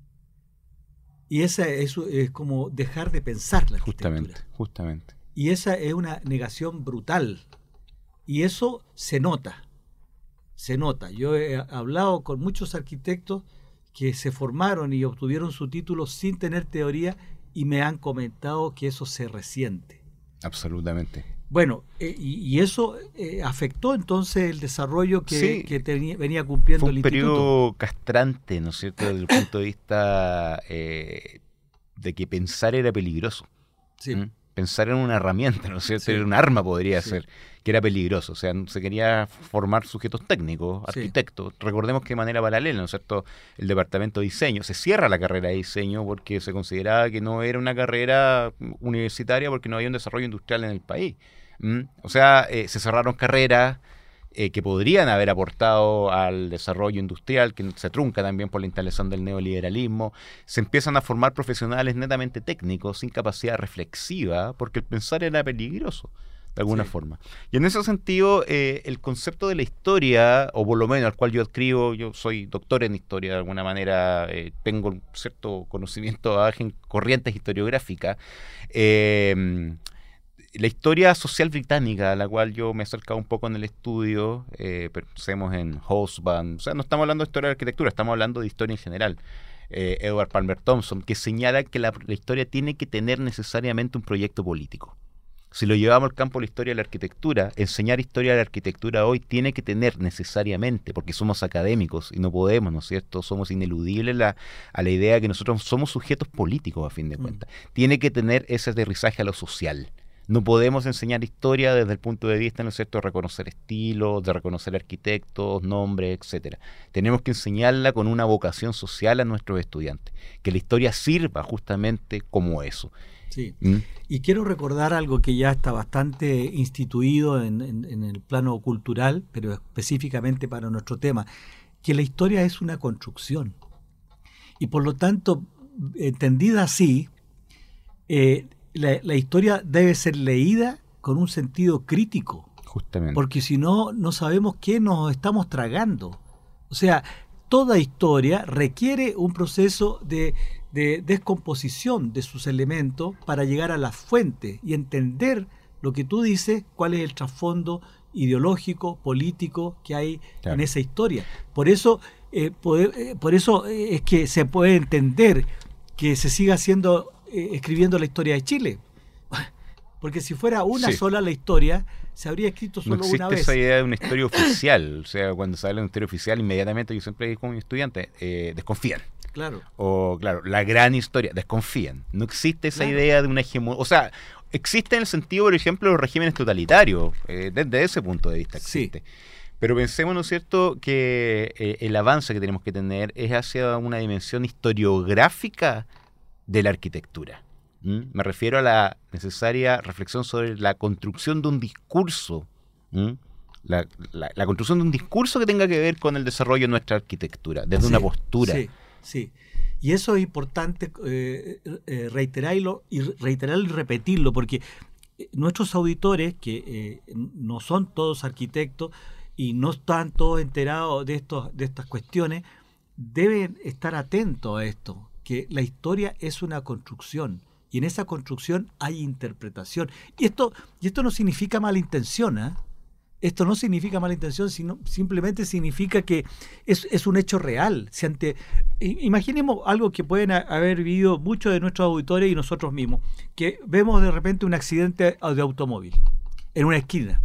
Y eso es como dejar de pensar la arquitectura. Justamente. Y esa es una negación brutal. Y eso se nota. Se nota. Yo he hablado con muchos arquitectos que se formaron y obtuvieron su título sin tener teoría y me han comentado que eso se resiente. Absolutamente. Bueno, y eso afectó entonces el desarrollo que venía cumpliendo el instituto. Fue un periodo castrante, ¿no es cierto?, desde el punto de vista de que pensar era peligroso. Sí. Pensar era una herramienta, ¿no es cierto?, era un arma, podría ser, que era peligroso. O sea, se quería formar sujetos técnicos, arquitectos. Recordemos que de manera paralela, ¿no es cierto?, el departamento de diseño, se cierra la carrera de diseño porque se consideraba que no era una carrera universitaria porque no había un desarrollo industrial en el país. O sea, se cerraron carreras, que podrían haber aportado al desarrollo industrial, que se trunca también por la instalación del neoliberalismo. Se empiezan a formar profesionales netamente técnicos, sin capacidad reflexiva, porque el pensar era peligroso, de alguna forma. Y en ese sentido, el concepto de la historia, o por lo menos al cual yo adscribo, yo soy doctor en historia de alguna manera, tengo un cierto conocimiento en corrientes historiográficas, la historia social británica, a la cual yo me he acercado un poco en el estudio, pensemos en Hobsbawm, o sea, no estamos hablando de historia de arquitectura, estamos hablando de historia en general. Edward Palmer Thompson, que señala que la historia tiene que tener necesariamente un proyecto político. Si lo llevamos al campo de la historia de la arquitectura, enseñar historia de la arquitectura hoy tiene que tener necesariamente, porque somos académicos y no podemos, ¿no es cierto? Somos ineludibles a la idea de que nosotros somos sujetos políticos, a fin de cuentas. Tiene que tener ese aterrizaje a lo social. No podemos enseñar historia desde el punto de vista, ¿no es cierto?, de reconocer estilos, de reconocer arquitectos, nombres, etcétera. Tenemos que enseñarla con una vocación social a nuestros estudiantes, que la historia sirva justamente como eso. Sí, y quiero recordar algo que ya está bastante instituido en el plano cultural, pero específicamente para nuestro tema, que la historia es una construcción. Y por lo tanto, entendida así, la historia debe ser leída con un sentido crítico. Justamente. Porque si no, no sabemos qué nos estamos tragando. O sea, toda historia requiere un proceso de descomposición de sus elementos para llegar a la fuente y entender lo que tú dices, cuál es el trasfondo ideológico, político que hay en esa historia. Por eso es que se puede entender que se siga escribiendo la historia de Chile. Porque si fuera una sola la historia, se habría escrito solo una vez. No existe esa idea de una historia oficial. O sea, cuando se habla de una historia oficial, inmediatamente yo siempre digo como estudiante, desconfían. Claro. O, claro, la gran historia, desconfían. No existe esa idea de una hegemonía. O sea, existe en el sentido, por ejemplo, de los regímenes totalitarios. Desde ese punto de vista existe. Sí. Pero pensemos, ¿no es cierto?, que el avance que tenemos que tener es hacia una dimensión historiográfica de la arquitectura. Me refiero a la necesaria reflexión sobre la construcción de un discurso. La construcción de un discurso que tenga que ver con el desarrollo de nuestra arquitectura, desde una postura. Sí, sí. Y eso es importante reiterarlo y repetirlo, porque nuestros auditores, que no son todos arquitectos y no están todos enterados de estas cuestiones, deben estar atentos a esto, que la historia es una construcción. Y en esa construcción hay interpretación. Y esto no significa mala intención, ¿eh? Esto no significa mala intención, sino simplemente significa que es un hecho real. Imaginemos algo que pueden haber vivido muchos de nuestros auditores y nosotros mismos, que vemos de repente un accidente de automóvil en una esquina.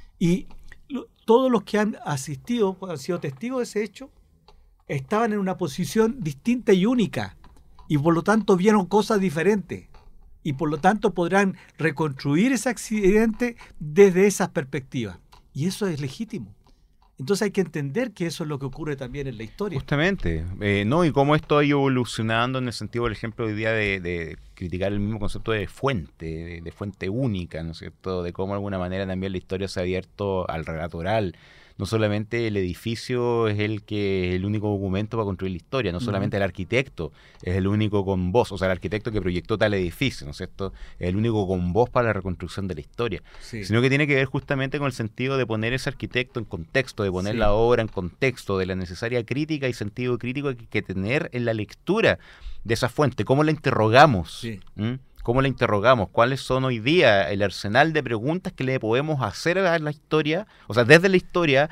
Y todos los que han asistido, han sido testigos de ese hecho, estaban en una posición distinta y única. Y por lo tanto vieron cosas diferentes. Y por lo tanto podrán reconstruir ese accidente desde esas perspectivas. Y eso es legítimo. Entonces hay que entender que eso es lo que ocurre también en la historia. Justamente. Y cómo esto ha ido evolucionando en el sentido, por ejemplo, hoy día de criticar el mismo concepto de fuente, de fuente única, ¿no es cierto? De cómo de alguna manera también la historia se ha abierto al relato oral. No solamente el edificio es el único documento para construir la historia, no solamente el arquitecto es el único con voz, o sea, el arquitecto que proyectó tal edificio, ¿no es cierto? Es el único con voz para la reconstrucción de la historia, sino que tiene que ver justamente con el sentido de poner ese arquitecto en contexto, de poner la obra en contexto, de la necesaria crítica y sentido crítico que hay que tener en la lectura de esa fuente, cómo la interrogamos. ¿Cómo la interrogamos? ¿Cuáles son hoy día el arsenal de preguntas que le podemos hacer a la historia? O sea, desde la historia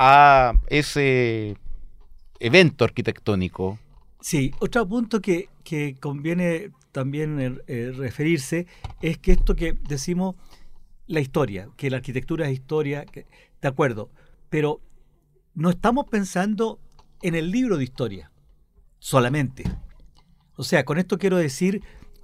a ese evento arquitectónico. Sí, otro punto que conviene también referirse es que esto que decimos, la historia, que la arquitectura es historia, de acuerdo, pero no estamos pensando en el libro de historia solamente. O sea, con esto quiero decir...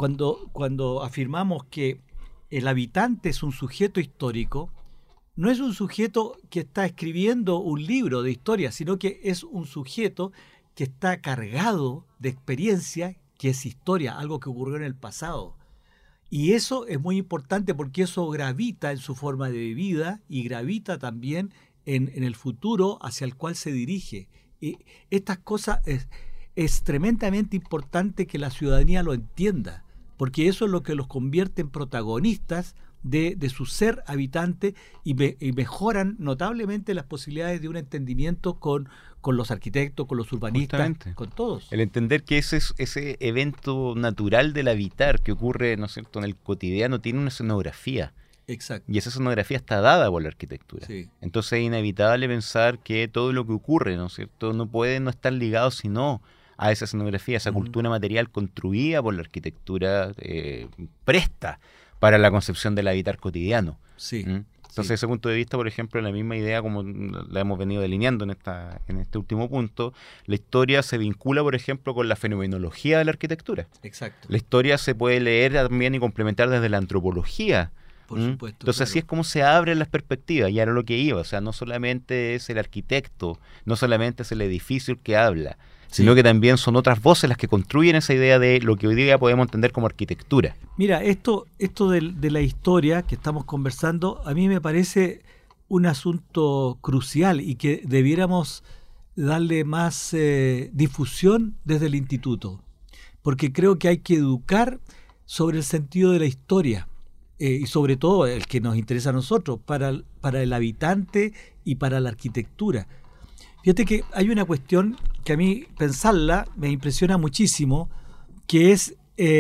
Cuando afirmamos que el habitante es un sujeto histórico, no es un sujeto que está escribiendo un libro de historia, sino que es un sujeto que está cargado de experiencia, que es historia, algo que ocurrió en el pasado. Y eso es muy importante porque eso gravita en su forma de vida y gravita también en el futuro hacia el cual se dirige. Y estas cosas es tremendamente importante que la ciudadanía lo entienda, porque eso es lo que los convierte en protagonistas de su ser habitante y mejoran notablemente las posibilidades de un entendimiento con los arquitectos, con los urbanistas, justamente, con todos. El entender que ese evento natural del habitar que ocurre, ¿no es cierto?, en el cotidiano tiene una escenografía. Exacto. Y esa escenografía está dada por la arquitectura. Sí. Entonces es inevitable pensar que todo lo que ocurre, ¿no es cierto?, no puede no estar ligado sino a esa escenografía, a esa cultura material construida por la arquitectura presta para la concepción del habitar cotidiano. Sí. Entonces, desde ese punto de vista, por ejemplo, la misma idea como la hemos venido delineando en este último punto, la historia se vincula, por ejemplo, con la fenomenología de la arquitectura. Exacto. La historia se puede leer también y complementar desde la antropología. Por supuesto. Entonces, así es como se abren las perspectivas, y era lo que iba. O sea, no solamente es el arquitecto, no solamente es el edificio el que habla, sino que también son otras voces las que construyen esa idea de lo que hoy día podemos entender como arquitectura. Mira, esto de la historia que estamos conversando, a mí me parece un asunto crucial y que debiéramos darle más difusión desde el instituto, porque creo que hay que educar sobre el sentido de la historia. Y sobre todo el que nos interesa a nosotros, para el habitante y para la arquitectura. Fíjate que hay una cuestión que a mí pensarla me impresiona muchísimo, que es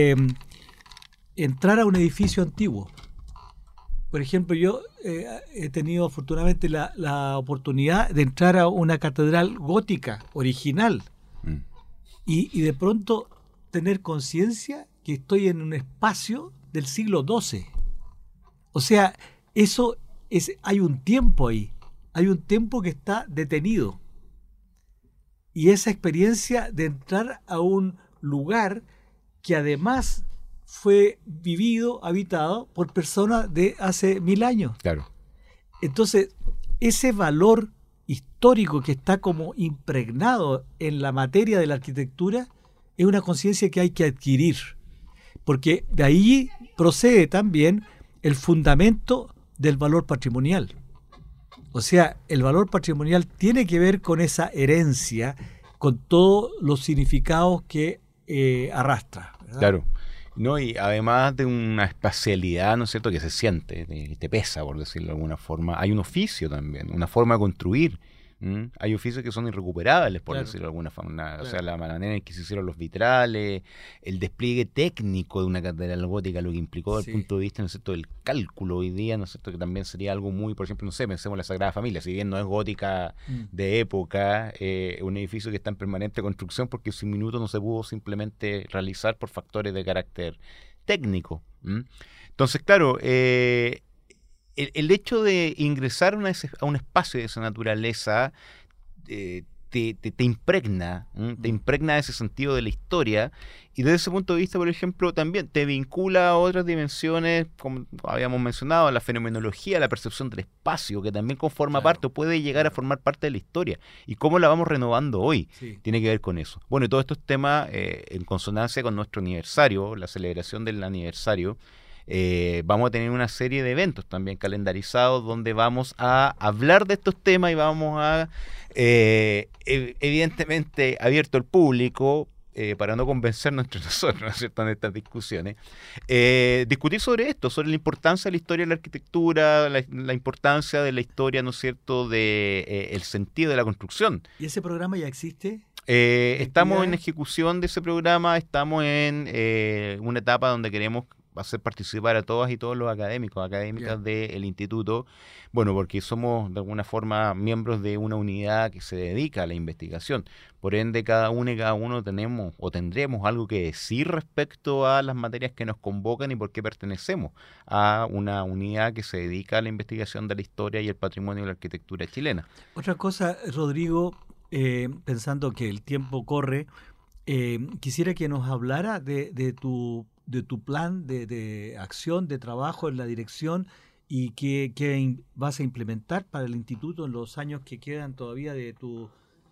entrar a un edificio antiguo. Por ejemplo, yo he tenido afortunadamente la oportunidad de entrar a una catedral gótica original y de pronto tener conciencia que estoy en un espacio del siglo XII. O sea, hay un tiempo ahí, hay un tiempo que está detenido. Y esa experiencia de entrar a un lugar que además fue vivido, habitado por personas de hace 1000 años. Claro. Entonces, ese valor histórico que está como impregnado en la materia de la arquitectura es una conciencia que hay que adquirir, porque de ahí procede también el fundamento del valor patrimonial. O sea, el valor patrimonial tiene que ver con esa herencia, con todos los significados que arrastra, ¿verdad? Claro. No, y además de una espacialidad, ¿no es cierto?, que se siente, te pesa, por decirlo de alguna forma. Hay un oficio también, una forma de construir. Hay oficios que son irrecuperables, por decirlo de alguna forma. Claro. O sea, la manera en que se hicieron los vitrales, el despliegue técnico de una catedral gótica, lo que implicó desde el punto de vista, ¿no es cierto?, del cálculo hoy día, ¿no es cierto?, que también sería algo muy, por ejemplo, no sé, pensemos en la Sagrada Familia, si bien no es gótica de época, un edificio que está en permanente construcción porque sin minutos no se pudo simplemente realizar por factores de carácter técnico. Entonces, claro, el hecho de ingresar a un espacio de esa naturaleza te impregna, te impregna ese sentido de la historia, y desde ese punto de vista, por ejemplo, también te vincula a otras dimensiones, como habíamos mencionado, la fenomenología, la percepción del espacio, que también conforma parte o puede llegar a formar parte de la historia, y cómo la vamos renovando hoy, tiene que ver con eso. Bueno, y todos estos temas en consonancia con nuestro aniversario, la celebración del aniversario. Vamos a tener una serie de eventos también calendarizados donde vamos a hablar de estos temas y vamos a, evidentemente, abierto al público, para no convencernos entre nosotros, ¿no es cierto?, en estas discusiones, discutir sobre esto, sobre la importancia de la historia de la arquitectura, la importancia de la historia, ¿no es cierto?, de el sentido de la construcción. ¿Y ese programa ya existe? Estamos en ejecución de ese programa, estamos en una etapa donde queremos hacer participar a todas y todos los académicas del instituto, bueno, porque somos de alguna forma miembros de una unidad que se dedica a la investigación, por ende cada uno tenemos o tendremos algo que decir respecto a las materias que nos convocan y por qué pertenecemos a una unidad que se dedica a la investigación de la historia y el patrimonio de la arquitectura chilena. Otra cosa, Rodrigo, pensando que el tiempo corre, quisiera que nos hablara de tu plan de acción, de trabajo en la dirección y qué vas a implementar para el instituto en los años que quedan todavía de tu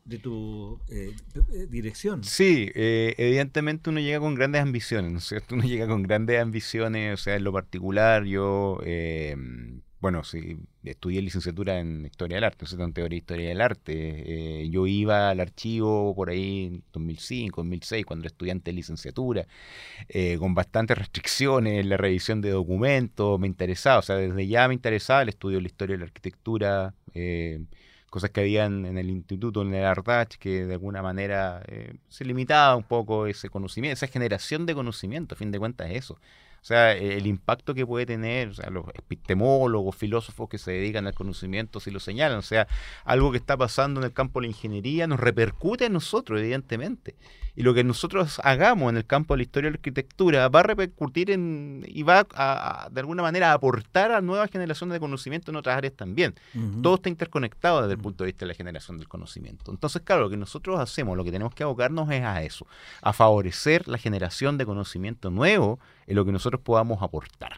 dirección. Sí, evidentemente uno llega con grandes ambiciones, ¿no es cierto? Uno llega con grandes ambiciones, o sea, en lo particular yo Bueno, sí, estudié licenciatura en Historia del Arte, en Teoría de Historia del Arte. Yo iba al archivo por ahí en 2005, 2006, cuando era estudiante de licenciatura, con bastantes restricciones en la revisión de documentos, me interesaba, o sea, desde ya me interesaba el estudio de la historia de la arquitectura, cosas que habían en el instituto, en el Ardach, que de alguna manera se limitaba un poco ese conocimiento, esa generación de conocimiento, a fin de cuentas es eso. O sea, el impacto que puede tener, o sea, los epistemólogos, filósofos que se dedican al conocimiento, si lo señalan, o sea, algo que está pasando en el campo de la ingeniería nos repercute en nosotros, evidentemente. Y lo que nosotros hagamos en el campo de la historia de la arquitectura va a repercutir y va de alguna manera a aportar a nuevas generaciones de conocimiento en otras áreas también. Todo está interconectado desde el punto de vista de la generación del conocimiento. Entonces, claro, lo que nosotros hacemos, lo que tenemos que abocarnos es a eso, a favorecer la generación de conocimiento nuevo en lo que nosotros podamos aportar.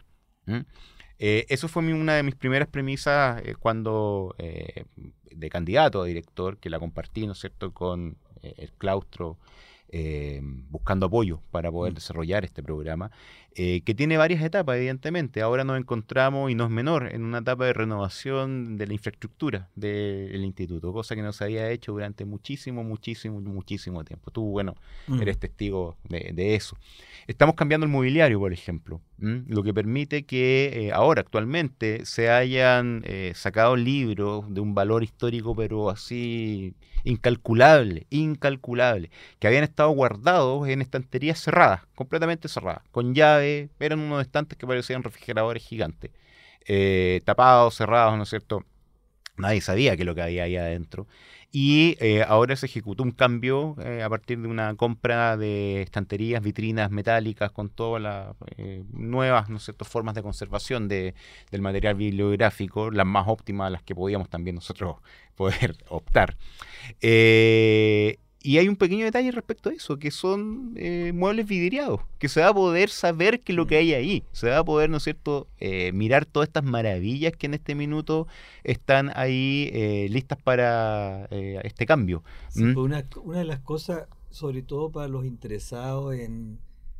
Eso fue una de mis primeras premisas cuando de candidato a director, que la compartí, ¿no es cierto?, con el claustro, buscando apoyo para poder desarrollar este programa, que tiene varias etapas, evidentemente. Ahora nos encontramos, y no es menor, en una etapa de renovación de la infraestructura del instituto, cosa que no se había hecho durante muchísimo tiempo. Tú, bueno, eres testigo de eso. Estamos cambiando el mobiliario, por ejemplo, lo que permite que ahora, actualmente, se hayan sacado libros de un valor histórico, pero así incalculable, que habían estado guardados en estanterías cerradas, completamente cerradas, con llave, eran unos estantes que parecían refrigeradores gigantes, tapados, cerrados, ¿no es cierto? Nadie sabía qué es lo que había ahí adentro. Y ahora se ejecutó un cambio a partir de una compra de estanterías, vitrinas metálicas con todas las nuevas, ¿no es cierto?, formas de conservación del material bibliográfico, las más óptimas, las que podíamos también nosotros poder optar. Y hay un pequeño detalle respecto a eso, que son muebles vidriados, que se va a poder saber qué es lo que hay ahí, se va a poder, ¿no es cierto?, mirar todas estas maravillas que en este minuto están ahí listas para este cambio. Sí, pues una de las cosas, sobre todo para los interesados en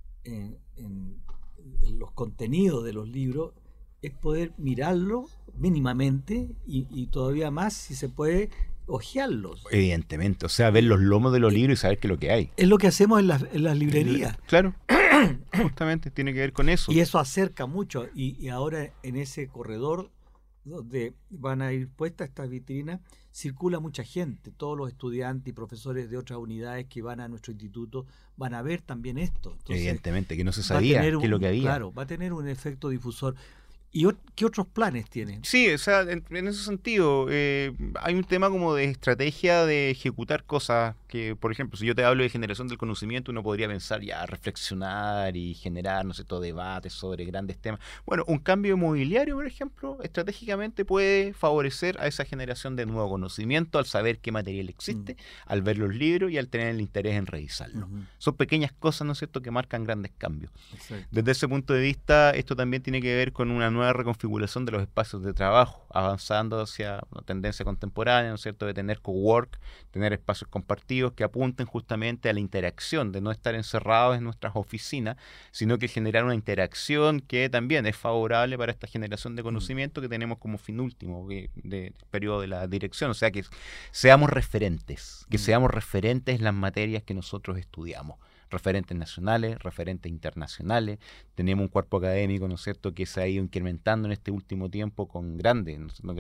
los contenidos de los libros, es poder mirarlo mínimamente y todavía más, si se puede, hojearlos. Evidentemente, o sea, ver los lomos de los libros y saber qué es lo que hay. Es lo que hacemos en las librerías. Claro, justamente tiene que ver con eso. Y eso acerca mucho. Y ahora en ese corredor donde van a ir puestas estas vitrinas, circula mucha gente. Todos los estudiantes y profesores de otras unidades que van a nuestro instituto van a ver también esto. Entonces, evidentemente, que no se sabía qué es lo que había. Claro, va a tener un efecto difusor. ¿Y qué otros planes tienen? Sí, o sea, en ese sentido, hay un tema como de estrategia de ejecutar cosas que, por ejemplo, si yo te hablo de generación del conocimiento, uno podría pensar ya, reflexionar y generar, no sé, todo debates sobre grandes temas. Bueno, un cambio de mobiliario, por ejemplo, estratégicamente puede favorecer a esa generación de nuevo conocimiento al saber qué material existe, al ver los libros y al tener el interés en revisarlo. Son pequeñas cosas, ¿no es cierto?, que marcan grandes cambios. Exacto. Desde ese punto de vista, esto también tiene que ver con una nueva reconfiguración de los espacios de trabajo, avanzando hacia una tendencia contemporánea, ¿no es cierto?, de tener cowork, tener espacios compartidos que apunten justamente a la interacción, de no estar encerrados en nuestras oficinas, sino que generar una interacción que también es favorable para esta generación de conocimiento que tenemos como fin último del periodo de la dirección, o sea, que seamos referentes, en las materias que nosotros estudiamos. Referentes nacionales, referentes internacionales. Tenemos un cuerpo académico, ¿no es cierto?, que se ha ido incrementando en este último tiempo con grandes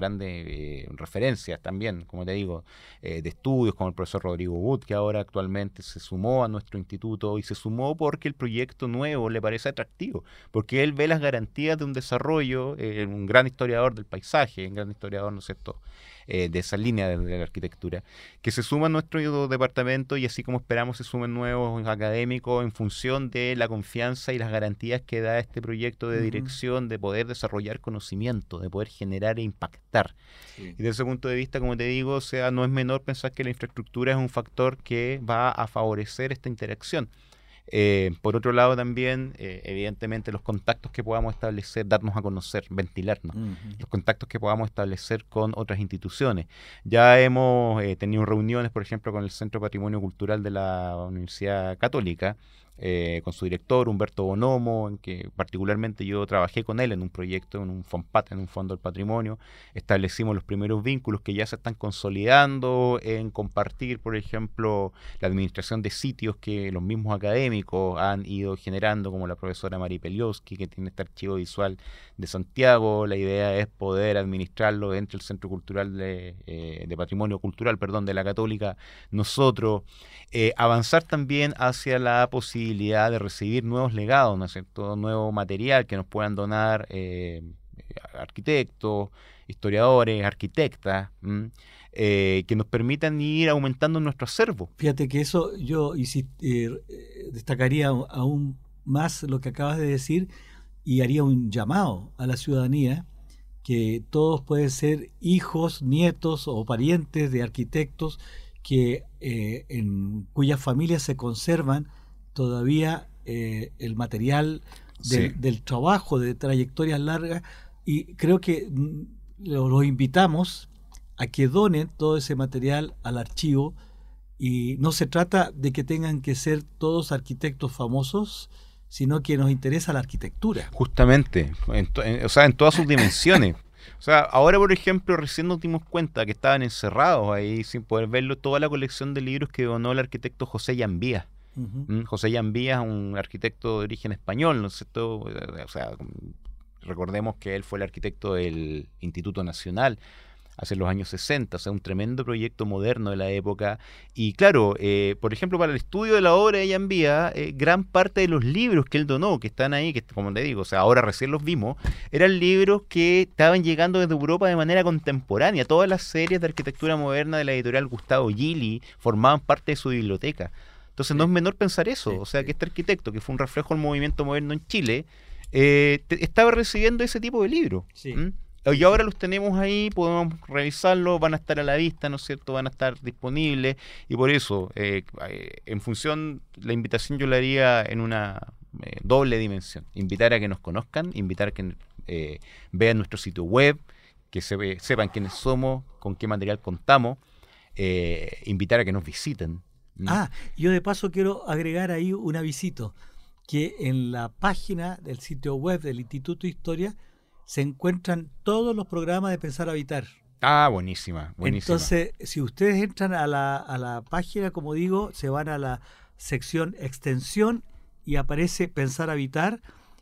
referencias también, como te digo, de estudios, como el profesor Rodrigo Wood, que ahora actualmente se sumó a nuestro instituto y se sumó porque el proyecto nuevo le parece atractivo, porque él ve las garantías de un desarrollo, un gran historiador del paisaje, un gran historiador, ¿no es cierto?, de esa línea de la arquitectura, que se suma a nuestro departamento y así como esperamos se sumen nuevos académicos en función de la confianza y las garantías que da este proyecto de dirección de poder desarrollar conocimiento, de poder generar e impactar. Sí. Y desde ese punto de vista, como te digo, o sea, no es menor pensar que la infraestructura es un factor que va a favorecer esta interacción. Por otro lado también, evidentemente los contactos que podamos establecer, darnos a conocer, ventilarnos, los contactos que podamos establecer con otras instituciones. Ya hemos tenido reuniones, por ejemplo, con el Centro de Patrimonio Cultural de la Universidad Católica, con su director, Humberto Bonomo, en que particularmente yo trabajé con él en un proyecto, en un FONPAT, en un Fondo del Patrimonio. Establecimos los primeros vínculos que ya se están consolidando en compartir, por ejemplo, la administración de sitios que los mismos académicos han ido generando, como la profesora Mari Peliowski, que tiene este archivo visual de Santiago. La idea es poder administrarlo entre el Centro Cultural de Patrimonio Cultural, de la Católica, nosotros. Avanzar también hacia la posibilidad de recibir nuevos legados, ¿no es cierto? Nuevo material que nos puedan donar arquitectos, historiadores, arquitectas, que nos permitan ir aumentando nuestro acervo. Fíjate que eso yo destacaría aún más lo que acabas de decir y haría un llamado a la ciudadanía, que todos pueden ser hijos, nietos o parientes de arquitectos en cuyas familias se conservan todavía el material del trabajo, de trayectorias largas, y creo que los invitamos a que donen todo ese material al archivo, y no se trata de que tengan que ser todos arquitectos famosos, sino que nos interesa la arquitectura. Justamente, en todas sus dimensiones. O sea, ahora, por ejemplo, recién nos dimos cuenta que estaban encerrados ahí sin poder verlo toda la colección de libros que donó el arquitecto José Llambías. José Llambías, un arquitecto de origen español, ¿no es cierto? O sea, recordemos que él fue el arquitecto del Instituto Nacional hace los años 60, o sea, un tremendo proyecto moderno de la época. Y claro, por ejemplo, para el estudio de la obra de Llambías, gran parte de los libros que él donó, que están ahí, que como te digo, o sea, ahora recién los vimos, eran libros que estaban llegando desde Europa de manera contemporánea. Todas las series de arquitectura moderna de la editorial Gustavo Gili formaban parte de su biblioteca. Entonces no es menor pensar eso, o sea, que este arquitecto, que fue un reflejo del movimiento moderno en Chile, estaba recibiendo ese tipo de libros. Y ahora los tenemos ahí, podemos revisarlos, van a estar a la vista, ¿no es cierto? Van a estar disponibles, y por eso, en función, la invitación yo la haría en una doble dimensión. Invitar a que nos conozcan, invitar a que vean nuestro sitio web, que sepan quiénes somos, con qué material contamos, invitar a que nos visiten. Yo de paso quiero agregar ahí un avisito, que en la página del sitio web del Instituto de Historia se encuentran todos los programas de Pensar Habitar. Buenísima. Entonces, si ustedes entran a la página, como digo, se van a la sección extensión y aparece Pensar Habitar,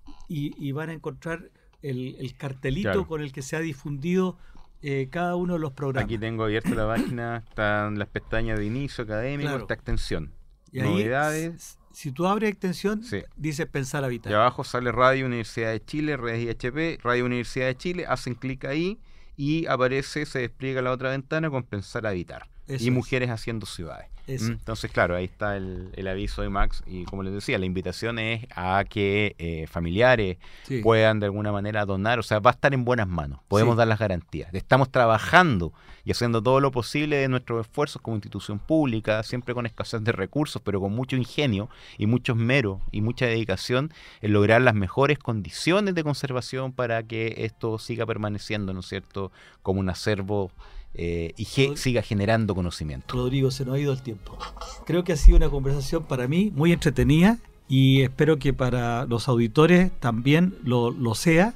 y van a encontrar el cartelito con el que se ha difundido cada uno de los programas. Aquí tengo abierta la página, están las pestañas de inicio académico, esta extensión. Y novedades. Si tú abres extensión, dice Pensar Habitar. Y abajo sale Radio Universidad de Chile, Redes IHP, Radio Universidad de Chile, hacen clic ahí y aparece, se despliega la otra ventana con Pensar Habitar. Eso y Mujeres Haciendo Ciudades. Entonces, claro, ahí está el aviso de Max, y como les decía, la invitación es a que familiares puedan de alguna manera donar, o sea, va a estar en buenas manos, podemos dar las garantías. Estamos trabajando y haciendo todo lo posible de nuestros esfuerzos como institución pública, siempre con escasez de recursos, pero con mucho ingenio y mucho esmero y mucha dedicación en lograr las mejores condiciones de conservación para que esto siga permaneciendo, ¿no es cierto?, como un acervo y siga generando conocimiento. Rodrigo, se nos ha ido el tiempo. Creo que ha sido una conversación para mí muy entretenida, y espero que para los auditores también lo sea.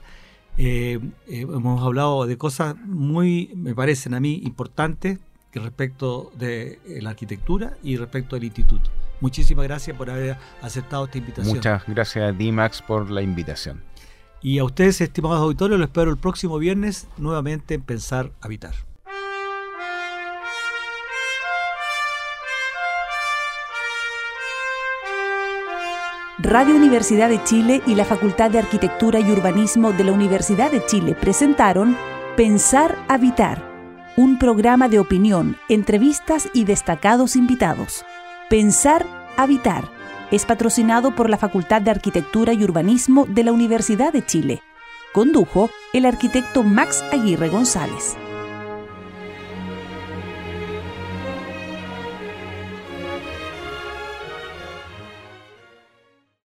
Hemos hablado de cosas muy, me parecen a mí, importantes respecto de la arquitectura y respecto del instituto. Muchísimas gracias por haber aceptado esta invitación. Muchas gracias a ti, Max, por la invitación. Y a ustedes, estimados auditores, los espero el próximo viernes nuevamente en Pensar Habitar. Radio Universidad de Chile y la Facultad de Arquitectura y Urbanismo de la Universidad de Chile presentaron Pensar Habitar, un programa de opinión, entrevistas y destacados invitados. Pensar Habitar es patrocinado por la Facultad de Arquitectura y Urbanismo de la Universidad de Chile. Condujo el arquitecto Max Aguirre González.